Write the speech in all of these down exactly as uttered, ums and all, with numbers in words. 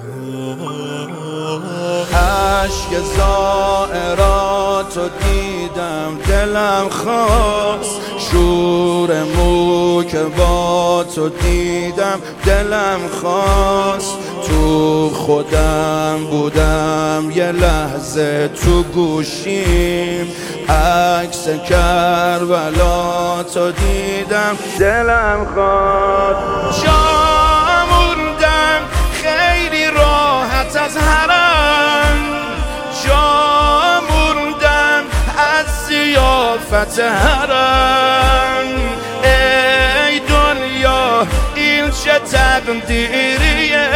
عشق زائراتو دیدم دلم خواست، شور مو که با تو دیدم دلم خواست. تو خودم بودم یه لحظه تو گوشیم، عکس کربلا تو دیدم دلم خواست. جا موندم خیلی راحت از حرم، جا موندم از ضیافت حرم. ای دنیا این چه تقدیریه،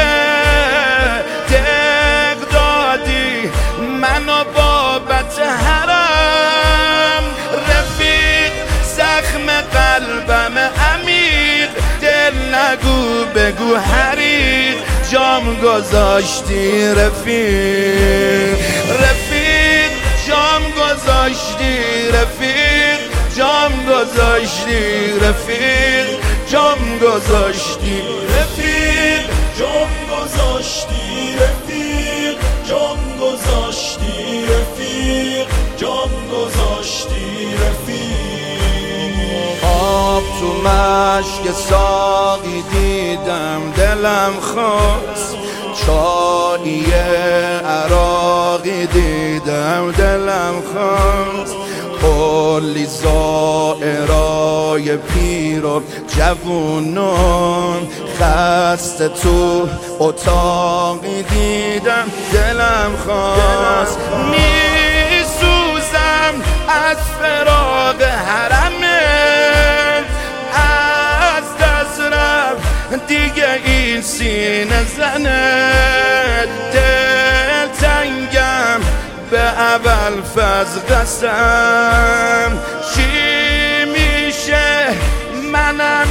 دق دادی منو بابت حرم. رفیق زخم قلبم عمیق، دل نگو بگو حریق، جام گذاشتی رفیق. رفیق جام گذاشتی رفیق، جام گذاشتی رفیق، جام گذاشتی رفیق، جام گذاشتی رفیق، جام گذاشتی رفیق، جام گذاشتی رفیق. آب تو مشک ساقی دیدم دلم خواست، چایی عراقی دیدم دلم خواست. کلی زائرای پیر و جوونان خسته تو اتاقی دیدم دلم خواست. می سوزم از فراق حرمت، از دست رفت دیگه این سینه زنت. دل تنگم به اول فز قسم، چی میشه منم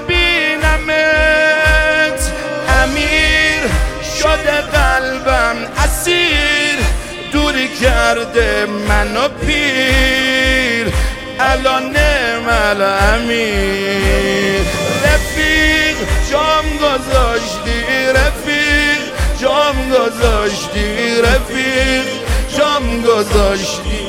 ببینمت. امیر شده قلبم اسیر، دوری کرده منو پیر، الان نعم الامیر. رفیق جام گذاشتی رفیق، جام گذاشتی رفیق، جام گذاشتی